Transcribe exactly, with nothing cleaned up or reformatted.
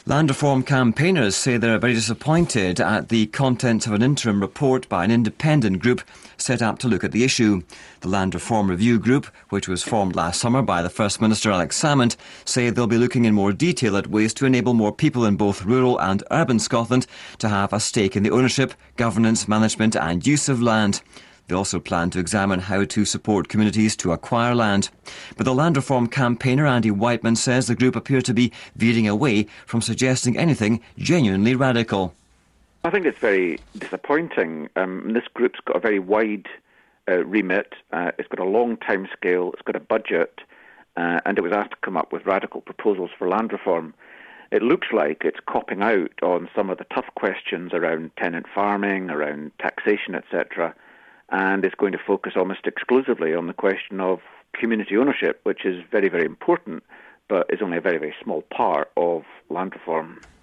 Land reform campaigners say they're very disappointed at the contents of an interim report by an independent group set up to look at the issue. The Land Reform Review Group, which was formed last summer by the First Minister Alex Salmond, say they'll be looking in more detail at ways to enable more people in both rural and urban Scotland to have a stake in the ownership, governance, management and use of land. They also plan to examine how to support communities to acquire land. But the land reform campaigner Andy Whiteman says the group appear to be veering away from suggesting anything genuinely radical. I think it's very disappointing. Um, this group's got a very wide uh, remit. Uh, it's got a long time scale. It's got a budget. Uh, and it was asked to come up with radical proposals for land reform. It looks like it's copping out on some of the tough questions around tenant farming, around taxation, et cetera, and is going to focus almost exclusively on the question of community ownership, which is very, very important, but is only a very, very small part of land reform.